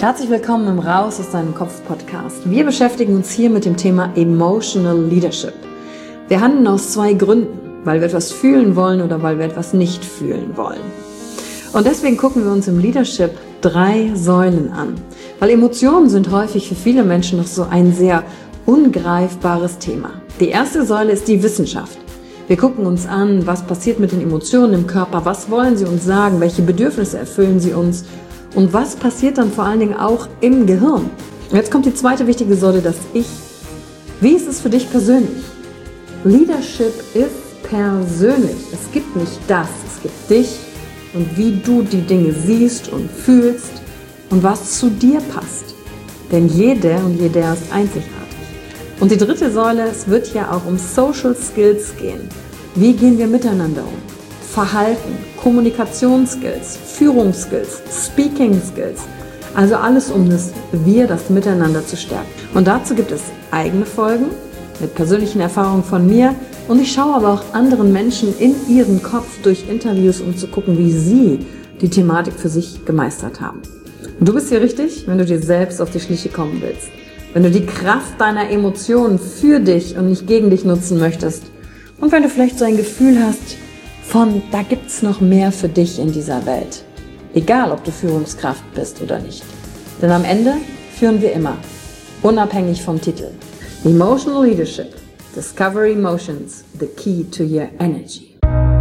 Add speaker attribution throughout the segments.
Speaker 1: Herzlich willkommen im Raus aus deinem Kopf Podcast. Wir beschäftigen uns hier mit dem Thema Emotional Leadership. Wir handeln aus zwei Gründen, weil wir etwas fühlen wollen oder weil wir etwas nicht fühlen wollen. Und deswegen gucken wir uns im Leadership 3 Säulen an, weil Emotionen sind häufig für viele Menschen noch so ein sehr ungreifbares Thema. Die erste Säule ist die Wissenschaft. Wir gucken uns an, was passiert mit den Emotionen im Körper, was wollen sie uns sagen, welche Bedürfnisse erfüllen sie uns und was passiert dann vor allen Dingen auch im Gehirn. Und jetzt kommt die zweite wichtige Säule, das Ich. Wie ist es für dich persönlich? Leadership ist persönlich. Es gibt nicht das, es gibt dich und wie du die Dinge siehst und fühlst und was zu dir passt. Denn jede und jeder ist einzigartig. Und die dritte Säule, es wird ja auch um Social Skills gehen. Wie gehen wir miteinander um? Verhalten, Kommunikationsskills, Führungsskills, Speaking Skills. Also alles um das Miteinander zu stärken. Und dazu gibt es eigene Folgen mit persönlichen Erfahrungen von mir. Und ich schaue aber auch anderen Menschen in ihren Kopf durch Interviews, um zu gucken, wie sie die Thematik für sich gemeistert haben. Und du bist hier richtig, wenn du dir selbst auf die Schliche kommen willst. Wenn du die Kraft deiner Emotionen für dich und nicht gegen dich nutzen möchtest. Und wenn du vielleicht so ein Gefühl hast, da gibt's noch mehr für dich in dieser Welt. Egal, ob du Führungskraft bist oder nicht. Denn am Ende führen wir immer, unabhängig vom Titel. Emotional Leadership. Discover Emotions, the key to your energy.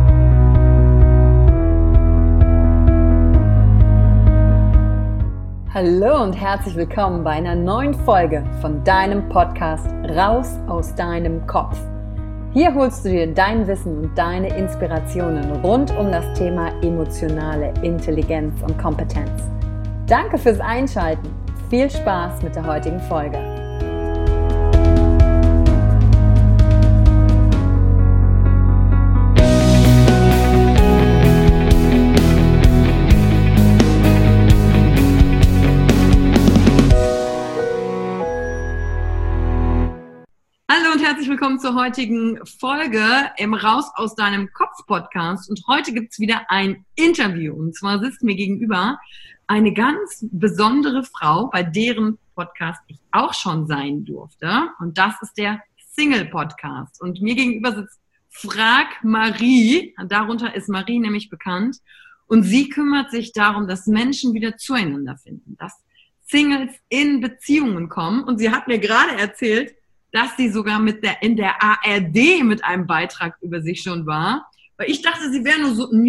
Speaker 1: Hallo und herzlich willkommen bei einer neuen Folge von deinem Podcast Raus aus deinem Kopf. Hier holst du dir dein Wissen und deine Inspirationen rund um das Thema emotionale Intelligenz und Kompetenz. Danke fürs Einschalten. Viel Spaß mit der heutigen Folge. Hallo und herzlich willkommen zur heutigen Folge im Raus aus deinem Kopf Podcast. Und heute gibt es wieder ein Interview. Und zwar sitzt mir gegenüber eine ganz besondere Frau, bei deren Podcast ich auch schon sein durfte. Und das ist der Single Podcast. Und mir gegenüber sitzt Frag Marie. Darunter ist Marie nämlich bekannt. Und sie kümmert sich darum, dass Menschen wieder zueinander finden, dass Singles in Beziehungen kommen. Und sie hat mir gerade erzählt, dass sie sogar in der ARD mit einem Beitrag über sich schon war. Weil ich dachte, sie wäre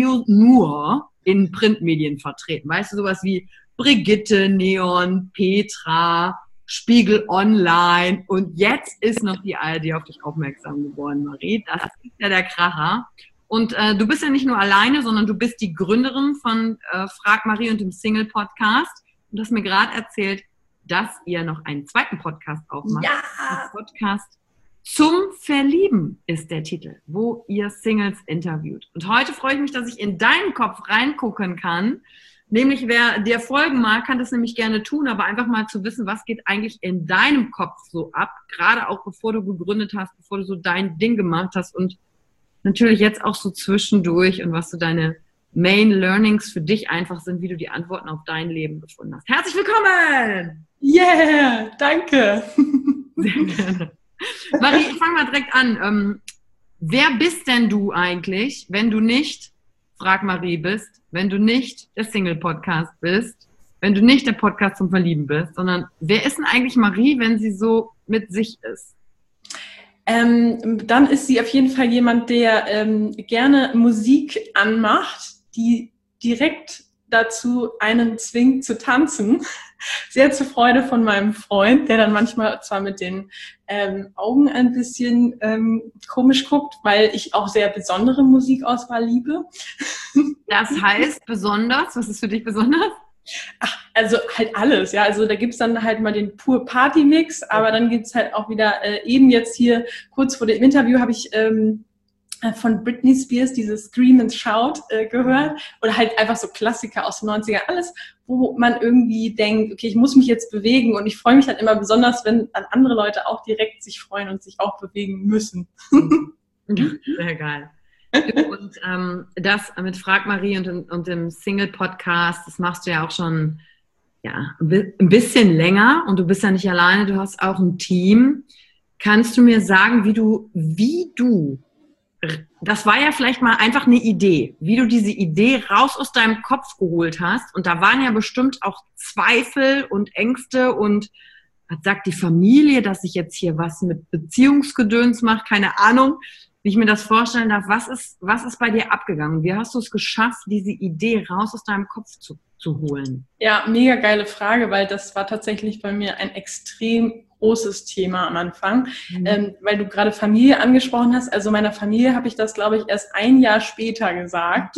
Speaker 1: nur in Printmedien vertreten. Weißt du, sowas wie Brigitte, Neon, Petra, Spiegel Online. Und jetzt ist noch die ARD auf dich aufmerksam geworden, Marie. Das ist ja der Kracher. Und du bist ja nicht nur alleine, sondern du bist die Gründerin von Frag Marie und dem Single Podcast. Und du hast mir gerade erzählt, dass ihr noch einen zweiten Podcast aufmacht. Ja! Der Podcast zum Verlieben ist der Titel, wo ihr Singles interviewt. Und heute freue ich mich, dass ich in deinen Kopf reingucken kann. Nämlich, wer dir folgen mag, kann das nämlich gerne tun, aber einfach mal zu wissen, was geht eigentlich in deinem Kopf so ab, gerade auch bevor du gegründet hast, bevor du so dein Ding gemacht hast und natürlich jetzt auch so zwischendurch und was so deine Main Learnings für dich einfach sind, wie du die Antworten auf dein Leben gefunden hast. Herzlich willkommen!
Speaker 2: Yeah, danke.
Speaker 1: Sehr gerne. Marie, ich fange mal direkt an. Wer bist denn du eigentlich, wenn du nicht Frag Marie bist, wenn du nicht der Single-Podcast bist, wenn du nicht der Podcast zum Verlieben bist, sondern wer ist denn eigentlich Marie, wenn sie so mit sich ist?
Speaker 2: Dann ist sie auf jeden Fall jemand, der gerne Musik anmacht, die direkt dazu einen zwingt zu tanzen. Sehr zur Freude von meinem Freund, der dann manchmal zwar mit den Augen ein bisschen komisch guckt, weil ich auch sehr besondere Musikauswahl liebe.
Speaker 1: Das heißt besonders? Was ist für dich besonders?
Speaker 2: Ach, also halt alles, ja. Also da gibt's dann halt mal den pur Party-Mix, aber dann gibt's halt auch wieder, eben jetzt hier kurz vor dem Interview habe ich von Britney Spears dieses Scream and Shout gehört oder halt einfach so Klassiker aus den 90ern, alles, wo man irgendwie denkt, okay, ich muss mich jetzt bewegen und ich freue mich halt immer besonders, wenn dann andere Leute auch direkt sich freuen und sich auch bewegen müssen.
Speaker 1: Sehr geil. Und das mit Frag Marie und dem Single-Podcast, das machst du ja auch schon ja, ein bisschen länger und du bist ja nicht alleine, du hast auch ein Team. Kannst du mir sagen, wie du, das war ja vielleicht mal einfach eine Idee, wie du diese Idee raus aus deinem Kopf geholt hast, und da waren ja bestimmt auch Zweifel und Ängste und was sagt die Familie, dass ich jetzt hier was mit Beziehungsgedöns mache, keine Ahnung, wie ich mir das vorstellen darf. Was ist bei dir abgegangen? Wie hast du es geschafft, diese Idee raus aus deinem Kopf zu holen?
Speaker 2: Ja, mega geile Frage, weil das war tatsächlich bei mir ein extrem großes Thema am Anfang, weil du gerade Familie angesprochen hast. Also meiner Familie habe ich das, glaube ich, erst ein Jahr später gesagt.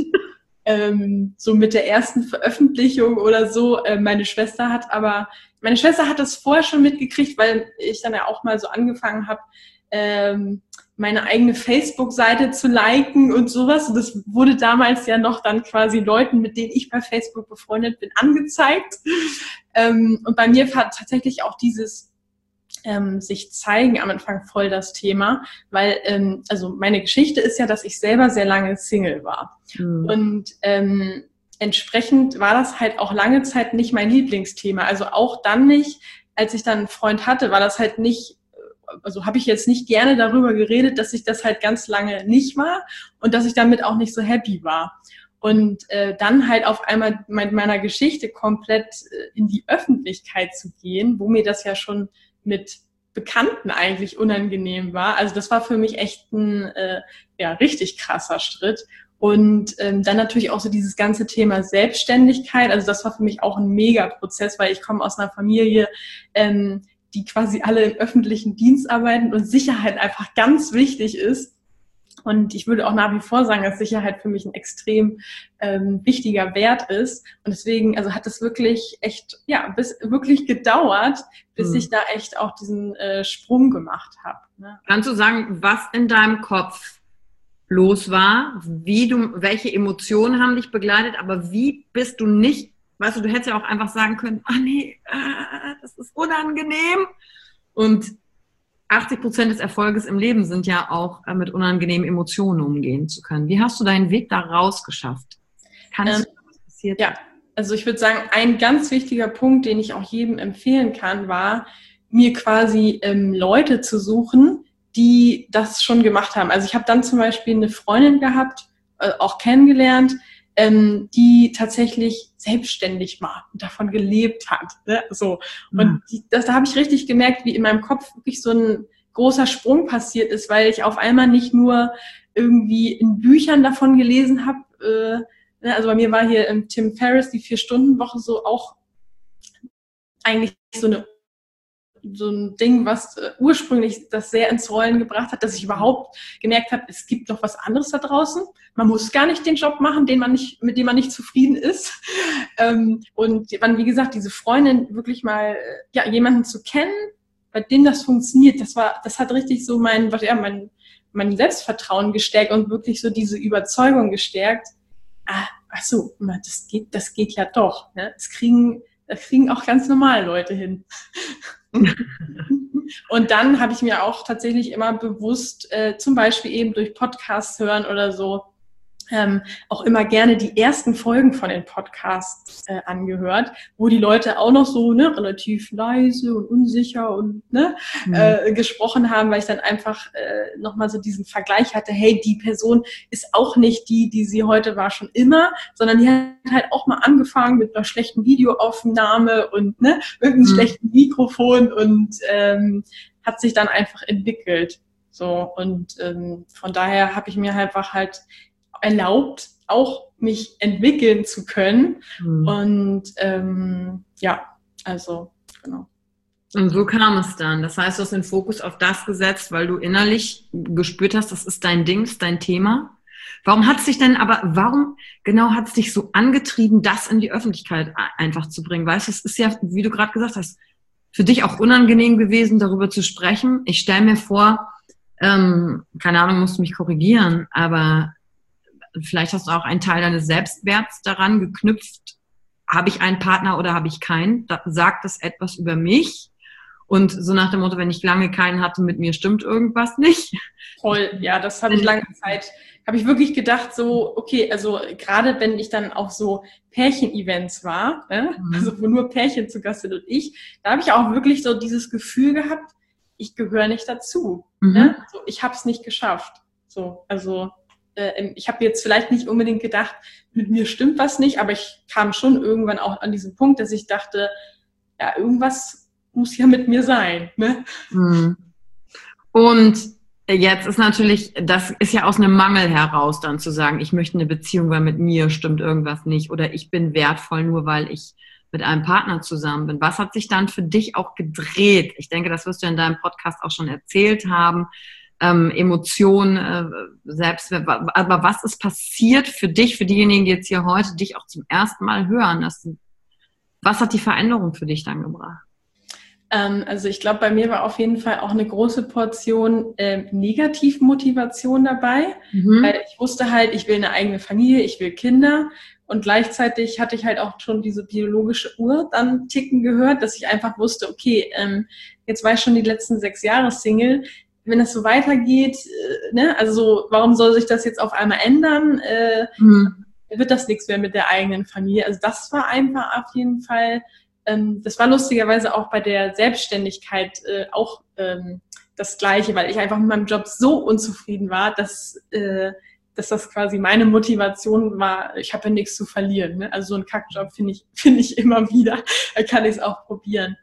Speaker 2: So mit der ersten Veröffentlichung oder so. Meine Schwester hat das vorher schon mitgekriegt, weil ich dann ja auch mal so angefangen habe, meine eigene Facebook-Seite zu liken und sowas. Und das wurde damals ja noch dann quasi Leuten, mit denen ich bei Facebook befreundet bin, angezeigt. Und bei mir war tatsächlich auch dieses sich zeigen am Anfang voll das Thema, weil also meine Geschichte ist ja, dass ich selber sehr lange Single war. Und entsprechend war das halt auch lange Zeit nicht mein Lieblingsthema. Also auch dann nicht, als ich dann einen Freund hatte, war das halt nicht, also habe ich jetzt nicht gerne darüber geredet, dass ich das halt ganz lange nicht war und dass ich damit auch nicht so happy war. Und dann halt auf einmal mit meiner Geschichte komplett in die Öffentlichkeit zu gehen, wo mir das ja schon mit Bekannten eigentlich unangenehm war. Also das war für mich echt ein richtig krasser Schritt. Und dann natürlich auch so dieses ganze Thema Selbstständigkeit. Also das war für mich auch ein Mega-Prozess, weil ich komme aus einer Familie, die quasi alle im öffentlichen Dienst arbeiten und Sicherheit einfach ganz wichtig ist. Und ich würde auch nach wie vor sagen, dass Sicherheit für mich ein extrem wichtiger Wert ist. Und deswegen, also hat es wirklich echt, wirklich gedauert, bis ich da echt auch diesen Sprung gemacht habe. Ne?
Speaker 1: Kannst du sagen, was in deinem Kopf los war, welche Emotionen haben dich begleitet, aber wie bist du nicht, weißt du hättest ja auch einfach sagen können, das ist unangenehm. Und 80% des Erfolges im Leben sind ja auch mit unangenehmen Emotionen umgehen zu können. Wie hast du deinen Weg da raus geschafft? Was passiert?
Speaker 2: Ja, also ich würde sagen, ein ganz wichtiger Punkt, den ich auch jedem empfehlen kann, war, mir quasi Leute zu suchen, die das schon gemacht haben. Also ich habe dann zum Beispiel eine Freundin gehabt, auch kennengelernt, die tatsächlich selbstständig war und davon gelebt hat. Ne? So. Und da habe ich richtig gemerkt, wie in meinem Kopf wirklich so ein großer Sprung passiert ist, weil ich auf einmal nicht nur irgendwie in Büchern davon gelesen habe, also bei mir war hier Tim Ferriss, die 4-Stunden-Woche, so auch eigentlich so ein Ding, was ursprünglich das sehr ins Rollen gebracht hat, dass ich überhaupt gemerkt habe, es gibt noch was anderes da draußen. Man muss gar nicht den Job machen, mit dem man nicht zufrieden ist. Und dann, wie gesagt, diese Freundin wirklich mal, jemanden zu kennen, bei dem das funktioniert, das hat richtig so mein Selbstvertrauen gestärkt und wirklich so diese Überzeugung gestärkt. Das geht ja doch. Ne? Das kriegen auch ganz normale Leute hin. Und dann habe ich mir auch tatsächlich immer bewusst, zum Beispiel eben durch Podcasts hören oder so, auch immer gerne die ersten Folgen von den Podcasts angehört, wo die Leute auch noch so relativ leise und unsicher und gesprochen haben, weil ich dann einfach nochmal so diesen Vergleich hatte, hey, die Person ist auch nicht die sie heute war schon immer, sondern die hat halt auch mal angefangen mit einer schlechten Videoaufnahme und irgendeinem schlechten Mikrofon und hat sich dann einfach entwickelt. So, und von daher habe ich mir einfach halt erlaubt, auch mich entwickeln zu können. Und genau.
Speaker 1: Und so kam es dann. Das heißt, du hast den Fokus auf das gesetzt, weil du innerlich gespürt hast, das ist dein Ding, das ist dein Thema. Warum genau hat es dich so angetrieben, das in die Öffentlichkeit einfach zu bringen? Weißt du, es ist ja, wie du gerade gesagt hast, für dich auch unangenehm gewesen, darüber zu sprechen. Ich stelle mir vor, keine Ahnung, musst du mich korrigieren, aber vielleicht hast du auch einen Teil deines Selbstwerts daran geknüpft. Habe ich einen Partner oder habe ich keinen? Sagt das etwas über mich? Und so nach dem Motto, wenn ich lange keinen hatte, mit mir stimmt irgendwas nicht.
Speaker 2: Voll, ja, das habe ich lange Zeit, habe ich wirklich gedacht, so, okay, also gerade wenn ich dann auf so Pärchen-Events war, also wo nur Pärchen zu Gast sind und ich, da habe ich auch wirklich so dieses Gefühl gehabt, ich gehöre nicht dazu. Also ich habe es nicht geschafft. So, also ich habe jetzt vielleicht nicht unbedingt gedacht, mit mir stimmt was nicht, aber ich kam schon irgendwann auch an diesen Punkt, dass ich dachte, ja, irgendwas muss ja mit mir sein. Ne?
Speaker 1: Und jetzt ist natürlich, das ist ja aus einem Mangel heraus dann zu sagen, ich möchte eine Beziehung, weil mit mir stimmt irgendwas nicht oder ich bin wertvoll nur, weil ich mit einem Partner zusammen bin. Was hat sich dann für dich auch gedreht? Ich denke, das wirst du in deinem Podcast auch schon erzählt haben. Emotionen, Selbstwert. Aber was ist passiert für dich, für diejenigen, die jetzt hier heute dich auch zum ersten Mal hören? Was hat die Veränderung für dich dann gebracht?
Speaker 2: Also ich glaube, bei mir war auf jeden Fall auch eine große Portion Negativmotivation dabei, weil ich wusste halt, ich will eine eigene Familie, ich will Kinder und gleichzeitig hatte ich halt auch schon diese biologische Uhr dann ticken gehört, dass ich einfach wusste, okay, jetzt war ich schon die letzten 6 Jahre Single, wenn das so weitergeht, also warum soll sich das jetzt auf einmal ändern, wird das nichts mehr mit der eigenen Familie. Also das war einfach auf jeden Fall, das war lustigerweise auch bei der Selbstständigkeit auch das Gleiche, weil ich einfach mit meinem Job so unzufrieden war, dass das quasi meine Motivation war, ich habe ja nichts zu verlieren. Ne? Also so einen Kackjob finde ich immer wieder, da kann ich es auch probieren.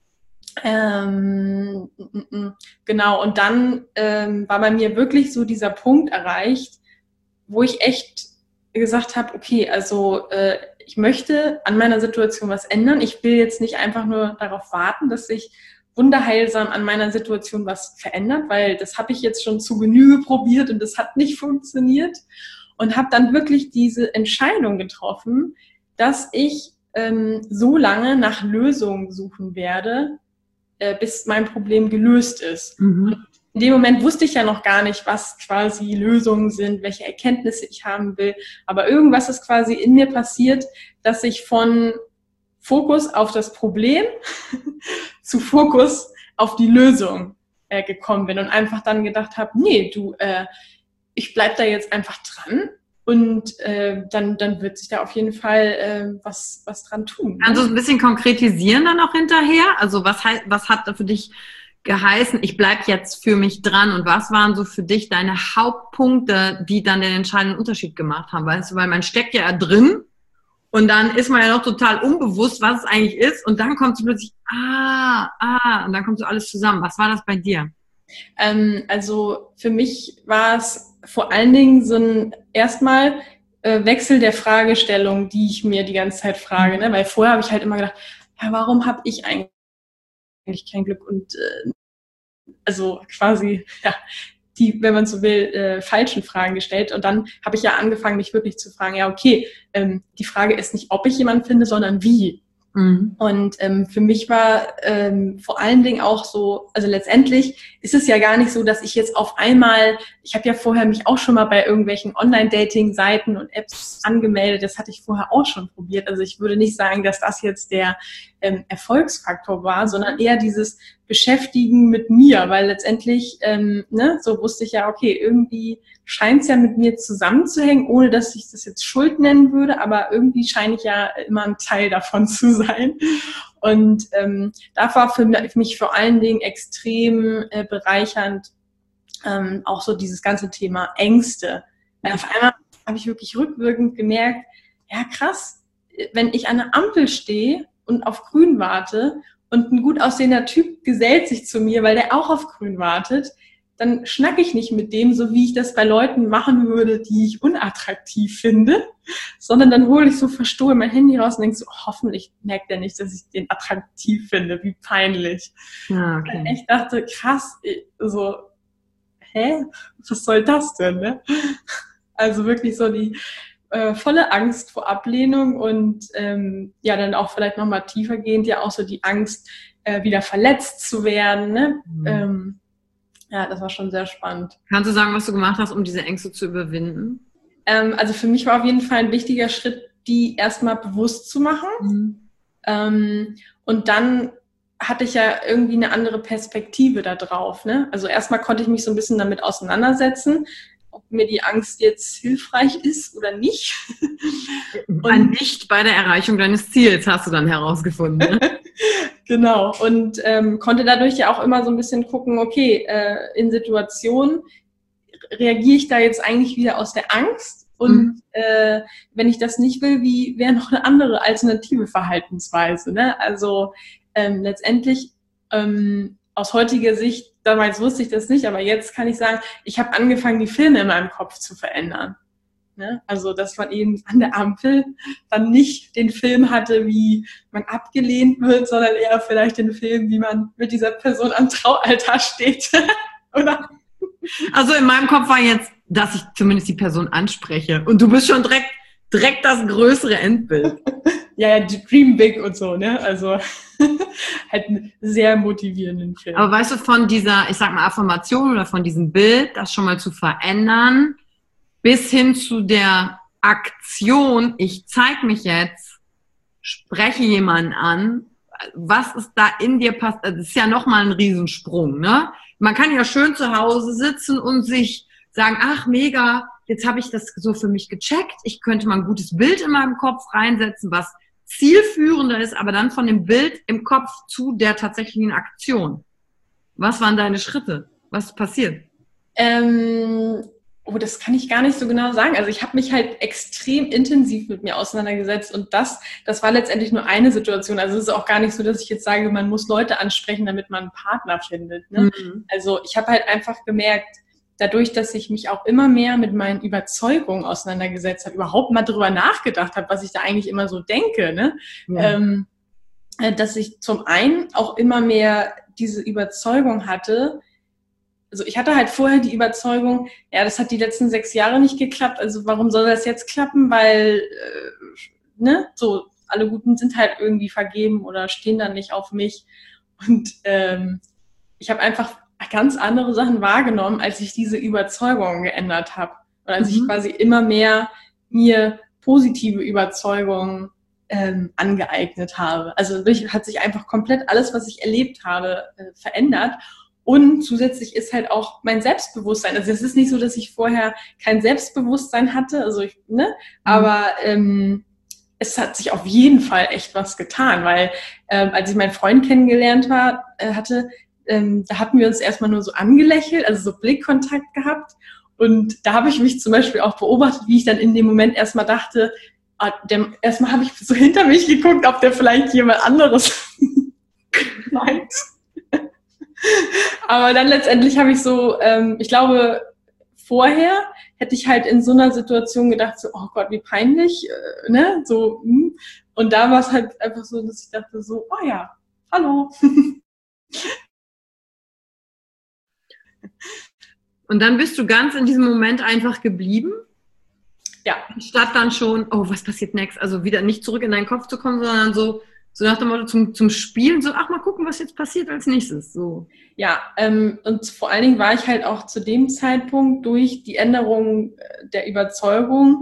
Speaker 2: Genau, und dann war bei mir wirklich so dieser Punkt erreicht, wo ich echt gesagt habe, okay, also ich möchte an meiner Situation was ändern. Ich will jetzt nicht einfach nur darauf warten, dass sich wunderheilsam an meiner Situation was verändert, weil das habe ich jetzt schon zu Genüge probiert und das hat nicht funktioniert. Und habe dann wirklich diese Entscheidung getroffen, dass ich so lange nach Lösungen suchen werde, bis mein Problem gelöst ist. In dem Moment wusste ich ja noch gar nicht, was quasi Lösungen sind, welche Erkenntnisse ich haben will. Aber irgendwas ist quasi in mir passiert, dass ich von Fokus auf das Problem zu Fokus auf die Lösung gekommen bin und einfach dann gedacht habe, nee, ich bleib da jetzt einfach dran. Und dann wird sich da auf jeden Fall was dran tun.
Speaker 1: Kannst du es ein bisschen konkretisieren dann auch hinterher? Also was hat da für dich geheißen, ich bleib jetzt für mich dran? Und was waren so für dich deine Hauptpunkte, die dann den entscheidenden Unterschied gemacht haben? Weißt du, weil man steckt ja drin und dann ist man ja noch total unbewusst, was es eigentlich ist. Und dann kommt so plötzlich, und dann kommt so alles zusammen. Was war das bei dir?
Speaker 2: Also für mich war es vor allen Dingen so ein erstmal Wechsel der Fragestellung, die ich mir die ganze Zeit frage, ne? Weil vorher habe ich halt immer gedacht, ja, warum habe ich eigentlich kein Glück und also quasi die, wenn man so will, falschen Fragen gestellt. Und dann habe ich ja angefangen, mich wirklich zu fragen, ja, okay, die Frage ist nicht, ob ich jemanden finde, sondern wie. Und für mich war vor allen Dingen auch so, also letztendlich ist es ja gar nicht so, dass ich jetzt auf einmal, ich habe ja vorher mich auch schon mal bei irgendwelchen Online-Dating-Seiten und Apps angemeldet, das hatte ich vorher auch schon probiert. Also ich würde nicht sagen, dass das jetzt der Erfolgsfaktor war, sondern eher dieses Beschäftigen mit mir, weil letztendlich, so wusste ich ja, okay, irgendwie scheint es ja mit mir zusammenzuhängen, ohne dass ich das jetzt Schuld nennen würde, aber irgendwie scheine ich ja immer ein Teil davon zu sein. Und da war für mich vor allen Dingen extrem bereichernd auch so dieses ganze Thema Ängste. Auf einmal habe ich wirklich rückwirkend gemerkt, ja krass, wenn ich an der Ampel stehe und auf Grün warte und ein gut aussehender Typ gesellt sich zu mir, weil der auch auf Grün wartet, dann schnacke ich nicht mit dem, so wie ich das bei Leuten machen würde, die ich unattraktiv finde, sondern dann hole ich so verstohlen mein Handy raus und denke so, hoffentlich merkt er nicht, dass ich den attraktiv finde, wie peinlich. Ja, okay. Und ich dachte, krass, so, was soll das denn, ne? Also wirklich so die volle Angst vor Ablehnung und dann auch vielleicht nochmal tiefergehend ja auch so die Angst, wieder verletzt zu werden, ne? Das war schon sehr spannend.
Speaker 1: Kannst du sagen, was du gemacht hast, um diese Ängste zu überwinden?
Speaker 2: Also für mich war auf jeden Fall ein wichtiger Schritt, die erstmal bewusst zu machen. Und dann hatte ich ja irgendwie eine andere Perspektive da drauf, ne? Also erstmal konnte ich mich so ein bisschen damit auseinandersetzen, ob mir die Angst jetzt hilfreich ist oder nicht.
Speaker 1: Und nicht bei der Erreichung deines Ziels, hast du dann herausgefunden, ne?
Speaker 2: Genau. Und konnte dadurch ja auch immer so ein bisschen gucken, okay, in Situationen reagiere ich da jetzt eigentlich wieder aus der Angst? Und wenn ich das nicht will, wie wäre noch eine andere alternative Verhaltensweise? Ne? Also letztendlich aus heutiger Sicht, damals wusste ich das nicht, aber jetzt kann ich sagen, ich habe angefangen, die Filme in meinem Kopf zu verändern. Ne? Also dass man eben an der Ampel dann nicht den Film hatte, wie man abgelehnt wird, sondern eher vielleicht den Film, wie man mit dieser Person am Traualtar steht. Oder?
Speaker 1: Also in meinem Kopf war jetzt, dass ich zumindest die Person anspreche. Und du bist schon direkt das größere Endbild.
Speaker 2: Ja, Dream Big und so, ne? Also halt einen sehr motivierenden Film.
Speaker 1: Aber weißt du, von dieser, ich sag mal, Affirmation oder von diesem Bild, das schon mal zu verändern, bis hin zu der Aktion, ich zeig mich jetzt, spreche jemanden an, was ist da in dir passiert? Das ist ja nochmal ein Riesensprung, ne? Man kann ja schön zu Hause sitzen und sich sagen, ach mega, jetzt habe ich das so für mich gecheckt, ich könnte mal ein gutes Bild in meinem Kopf reinsetzen, was zielführender ist, aber dann von dem Bild im Kopf zu der tatsächlichen Aktion. Was waren deine Schritte? Was ist passiert?
Speaker 2: Oh, das kann ich gar nicht so genau sagen. Also ich habe mich halt extrem intensiv mit mir auseinandergesetzt und das war letztendlich nur eine Situation. Also es ist auch gar nicht so, dass ich jetzt sage, man muss Leute ansprechen, damit man einen Partner findet. Ne? Mhm. Also ich habe halt einfach gemerkt, dadurch, dass ich mich auch immer mehr mit meinen Überzeugungen auseinandergesetzt habe, überhaupt mal drüber nachgedacht habe, was ich da eigentlich immer so denke, ne? Ja. Dass ich zum einen auch immer mehr diese Überzeugung hatte. Also ich hatte halt vorher die Überzeugung, ja, das hat die letzten 6 Jahre nicht geklappt, also warum soll das jetzt klappen, weil, ne, so, alle Guten sind halt irgendwie vergeben oder stehen dann nicht auf mich. Und ich habe einfach ganz andere Sachen wahrgenommen, als ich diese Überzeugungen geändert habe. Oder als ich quasi immer mehr mir positive Überzeugungen angeeignet habe. Also dadurch hat sich einfach komplett alles, was ich erlebt habe, verändert. Und zusätzlich ist halt auch mein Selbstbewusstsein. Also es ist nicht so, dass ich vorher kein Selbstbewusstsein hatte, also aber es hat sich auf jeden Fall echt was getan, weil als ich meinen Freund kennengelernt hatte, da hatten wir uns erstmal nur so angelächelt, also so Blickkontakt gehabt. Und da habe ich mich zum Beispiel auch beobachtet, wie ich dann in dem Moment erstmal dachte, erstmal habe ich so hinter mich geguckt, ob der vielleicht jemand anderes meint. Aber dann letztendlich habe ich so, ich glaube, vorher hätte ich halt in so einer Situation gedacht, so, oh Gott, wie peinlich, ne, so, und da war es halt einfach so, dass ich dachte so, oh ja, hallo.
Speaker 1: Und dann bist du ganz in diesem Moment einfach geblieben?
Speaker 2: Ja.
Speaker 1: Statt dann schon, oh, was passiert next? Also wieder nicht zurück in deinen Kopf zu kommen, sondern so nach dem Motto zum Spielen, so, ach, mal gucken, was jetzt passiert als nächstes. So.
Speaker 2: Ja, und vor allen Dingen war ich halt auch zu dem Zeitpunkt durch die Änderung der Überzeugung,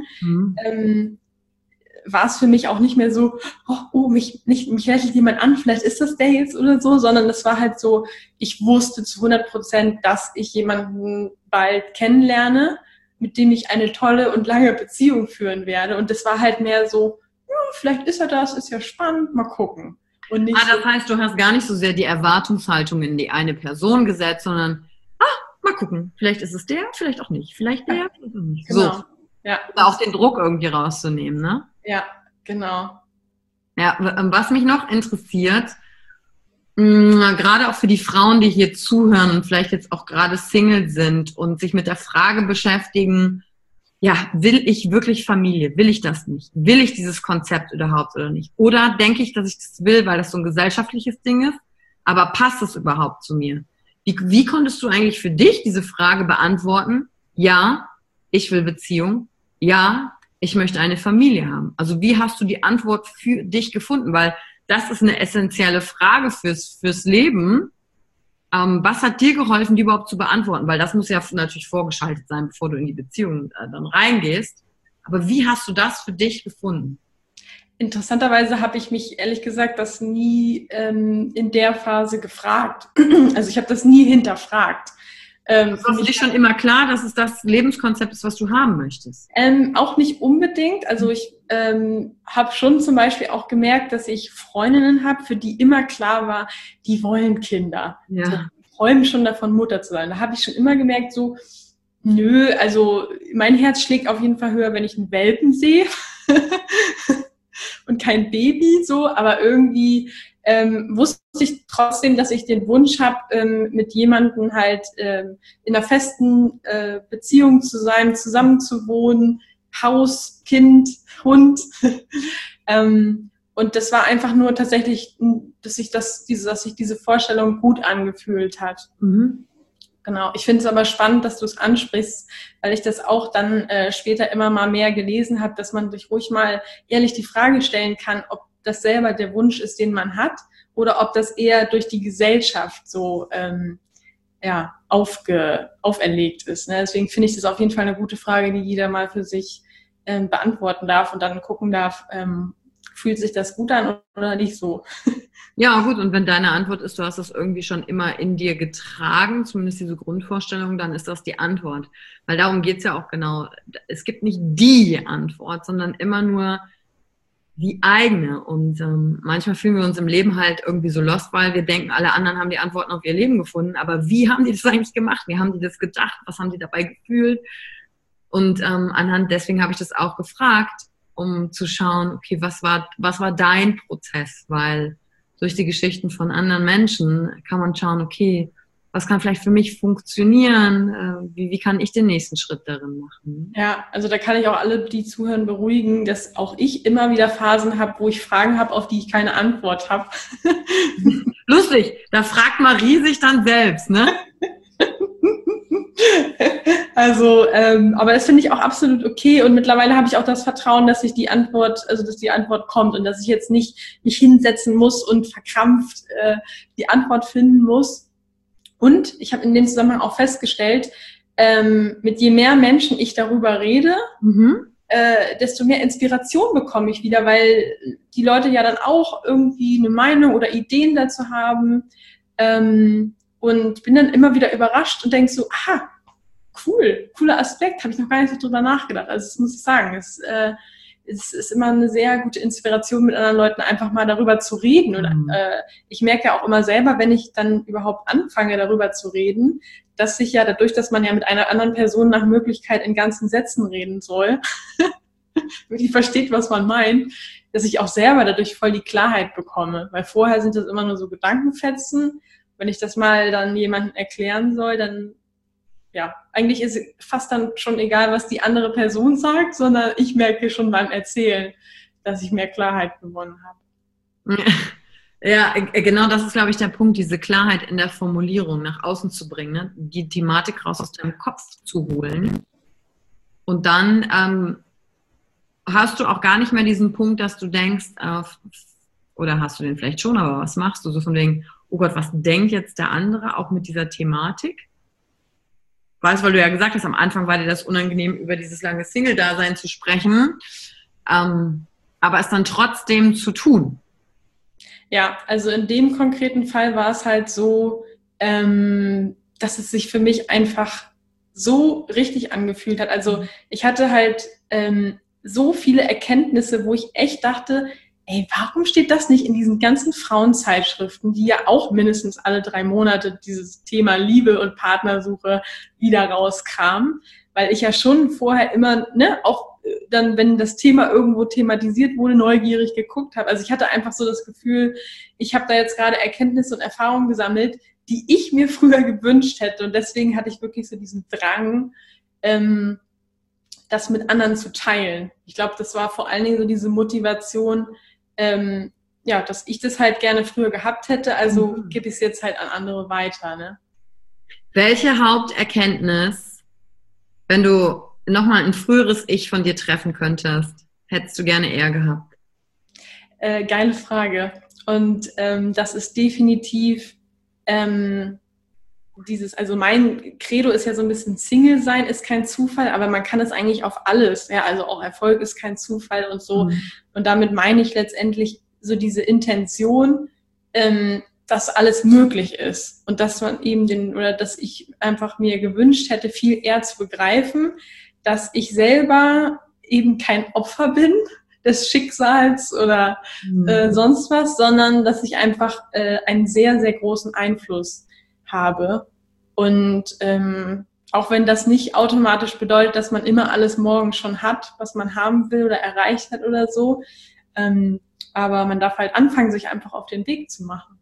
Speaker 2: war es für mich auch nicht mehr so, mich lächelt jemand an, vielleicht ist das der jetzt oder so, sondern es war halt so, ich wusste zu 100%, dass ich jemanden bald kennenlerne, mit dem ich eine tolle und lange Beziehung führen werde. Und das war halt mehr so, ja, vielleicht ist er das, ist ja spannend, mal gucken. Und nicht
Speaker 1: das heißt, du hast gar nicht so sehr die Erwartungshaltung in die eine Person gesetzt, sondern, mal gucken, vielleicht ist es der, vielleicht auch nicht, vielleicht der, vielleicht auch nicht.
Speaker 2: Genau.
Speaker 1: So.
Speaker 2: Ja.
Speaker 1: Oder auch den Druck irgendwie rauszunehmen, ne?
Speaker 2: Ja, genau.
Speaker 1: Ja, was mich noch interessiert, gerade auch für die Frauen, die hier zuhören und vielleicht jetzt auch gerade Single sind und sich mit der Frage beschäftigen, ja, will ich wirklich Familie? Will ich das nicht? Will ich dieses Konzept überhaupt oder nicht? Oder denke ich, dass ich das will, weil das so ein gesellschaftliches Ding ist, aber passt es überhaupt zu mir? Wie konntest du eigentlich für dich diese Frage beantworten? Ja, ich will Beziehung. Ja, ich möchte eine Familie haben. Also wie hast du die Antwort für dich gefunden? Weil das ist eine essentielle Frage fürs Leben. Was hat dir geholfen, die überhaupt zu beantworten? Weil das muss ja natürlich vorgeschaltet sein, bevor du in die Beziehung dann reingehst. Aber wie hast du das für dich gefunden?
Speaker 2: Interessanterweise habe ich mich ehrlich gesagt das nie in der Phase gefragt. Also ich habe das nie hinterfragt.
Speaker 1: Das war für dich schon immer klar, dass es das Lebenskonzept ist, was du haben möchtest?
Speaker 2: Auch nicht unbedingt. Also ich habe schon zum Beispiel auch gemerkt, dass ich Freundinnen habe, für die immer klar war, die wollen Kinder.
Speaker 1: Ja.
Speaker 2: So, träumen schon davon, Mutter zu sein. Da habe ich schon immer gemerkt, so, nö, also mein Herz schlägt auf jeden Fall höher, wenn ich einen Welpen sehe und kein Baby, so, aber irgendwie wusste ich trotzdem, dass ich den Wunsch habe, mit jemandem halt in einer festen Beziehung zu sein, zusammen zu wohnen, Haus, Kind, Hund. Und das war einfach nur tatsächlich, dass sich diese Vorstellung gut angefühlt hat.
Speaker 1: Mhm.
Speaker 2: Genau. Ich finde es aber spannend, dass du es ansprichst, weil ich das auch dann später immer mal mehr gelesen habe, dass man sich ruhig mal ehrlich die Frage stellen kann, ob das selber der Wunsch ist, den man hat, oder ob das eher durch die Gesellschaft so auferlegt ist. Ne? Deswegen finde ich das auf jeden Fall eine gute Frage, die jeder mal für sich beantworten darf und dann gucken darf, fühlt sich das gut an oder nicht so.
Speaker 1: Ja, gut, und wenn deine Antwort ist, du hast das irgendwie schon immer in dir getragen, zumindest diese Grundvorstellung, dann ist das die Antwort. Weil darum geht's ja auch genau. Es gibt nicht die Antwort, sondern immer nur die eigene. Und manchmal fühlen wir uns im Leben halt irgendwie so lost, weil wir denken, alle anderen haben die Antworten auf ihr Leben gefunden. Aber wie haben die das eigentlich gemacht? Wie haben die das gedacht? Was haben die dabei gefühlt? Und deswegen habe ich das auch gefragt, um zu schauen, okay, was war dein Prozess? Weil durch die Geschichten von anderen Menschen kann man schauen, okay, was kann vielleicht für mich funktionieren? Wie kann ich den nächsten Schritt darin machen?
Speaker 2: Ja, also da kann ich auch alle, die zuhören, beruhigen, dass auch ich immer wieder Phasen habe, wo ich Fragen habe, auf die ich keine Antwort habe.
Speaker 1: Lustig, da fragt Marie sich dann selbst, ne?
Speaker 2: Also, aber das finde ich auch absolut okay und mittlerweile habe ich auch das Vertrauen, dass die Antwort kommt und dass ich jetzt nicht mich hinsetzen muss und verkrampft die Antwort finden muss. Und ich habe in dem Zusammenhang auch festgestellt, mit je mehr Menschen ich darüber rede, desto mehr Inspiration bekomme ich wieder, weil die Leute ja dann auch irgendwie eine Meinung oder Ideen dazu haben. Und bin dann immer wieder überrascht und denke so, aha, cooler Aspekt, habe ich noch gar nicht so drüber nachgedacht. Also das muss ich sagen, es ist immer eine sehr gute Inspiration, mit anderen Leuten einfach mal darüber zu reden. Und ich merke ja auch immer selber, wenn ich dann überhaupt anfange, darüber zu reden, dass sich ja dadurch, dass man ja mit einer anderen Person nach Möglichkeit in ganzen Sätzen reden soll, wirklich versteht, was man meint, dass ich auch selber dadurch voll die Klarheit bekomme. Weil vorher sind das immer nur so Gedankenfetzen. Wenn ich das mal dann jemandem erklären soll, dann, ja, eigentlich ist fast dann schon egal, was die andere Person sagt, sondern ich merke schon beim Erzählen, dass ich mehr Klarheit gewonnen habe.
Speaker 1: Ja, genau das ist, glaube ich, der Punkt, diese Klarheit in der Formulierung nach außen zu bringen, ne? Die Thematik raus aus deinem Kopf zu holen. Und dann hast du auch gar nicht mehr diesen Punkt, dass du denkst, oder hast du den vielleicht schon, aber was machst du? So von wegen, oh Gott, was denkt jetzt der andere auch mit dieser Thematik? Weißt du, weil du ja gesagt hast, am Anfang war dir das unangenehm, über dieses lange Single-Dasein zu sprechen, aber es dann trotzdem zu tun.
Speaker 2: Ja, also in dem konkreten Fall war es halt so, dass es sich für mich einfach so richtig angefühlt hat. Also ich hatte halt so viele Erkenntnisse, wo ich echt dachte, ey, warum steht das nicht in diesen ganzen Frauenzeitschriften, die ja auch mindestens alle 3 Monate dieses Thema Liebe und Partnersuche wieder rauskam? Weil ich ja schon vorher immer, ne, auch dann, wenn das Thema irgendwo thematisiert wurde, neugierig geguckt habe. Also ich hatte einfach so das Gefühl, ich habe da jetzt gerade Erkenntnisse und Erfahrungen gesammelt, die ich mir früher gewünscht hätte. Und deswegen hatte ich wirklich so diesen Drang, das mit anderen zu teilen. Ich glaube, das war vor allen Dingen so diese Motivation, dass ich das halt gerne früher gehabt hätte, also gebe ich es jetzt halt an andere weiter. Ne?
Speaker 1: Welche Haupterkenntnis, wenn du nochmal ein früheres Ich von dir treffen könntest, hättest du gerne eher gehabt?
Speaker 2: Geile Frage. Und das ist definitiv, also mein Credo ist ja so ein bisschen Single sein ist kein Zufall, aber man kann es eigentlich auf alles, ja, also auch Erfolg ist kein Zufall und so. Und damit meine ich letztendlich so diese Intention, dass alles möglich ist und dass man eben dass ich einfach mir gewünscht hätte, viel eher zu begreifen, dass ich selber eben kein Opfer bin des Schicksals oder sonst was, sondern dass ich einfach einen sehr, sehr großen Einfluss habe. Und auch wenn das nicht automatisch bedeutet, dass man immer alles morgen schon hat, was man haben will oder erreicht hat oder so, aber man darf halt anfangen, sich einfach auf den Weg zu machen.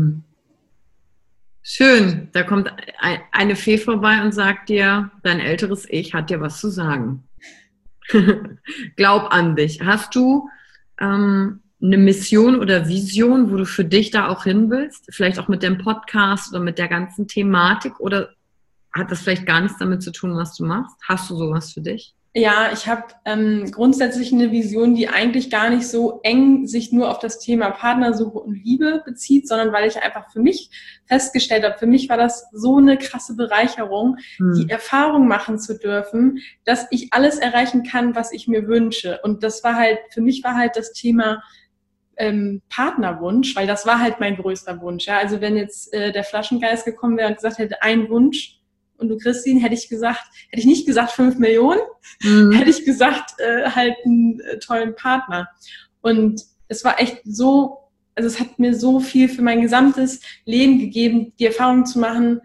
Speaker 1: Schön, da kommt eine Fee vorbei und sagt dir, dein älteres Ich hat dir was zu sagen. Glaub an dich. Hast du eine Mission oder Vision, wo du für dich da auch hin willst? Vielleicht auch mit dem Podcast oder mit der ganzen Thematik? Oder hat das vielleicht gar nichts damit zu tun, was du machst? Hast du sowas für dich?
Speaker 2: Ja, ich habe grundsätzlich eine Vision, die eigentlich gar nicht so eng sich nur auf das Thema Partnersuche und Liebe bezieht, sondern weil ich einfach für mich festgestellt habe, für mich war das so eine krasse Bereicherung, die Erfahrung machen zu dürfen, dass ich alles erreichen kann, was ich mir wünsche. Und das war halt, für mich war halt das Thema Partnerwunsch, weil das war halt mein größter Wunsch. Ja? Also wenn jetzt der Flaschengeist gekommen wäre und gesagt hätte, ein Wunsch, und du kriegst ihn, hätte ich nicht gesagt 5 Millionen, hätte ich gesagt, halt einen tollen Partner. Und es war echt so, also es hat mir so viel für mein gesamtes Leben gegeben, die Erfahrung zu machen,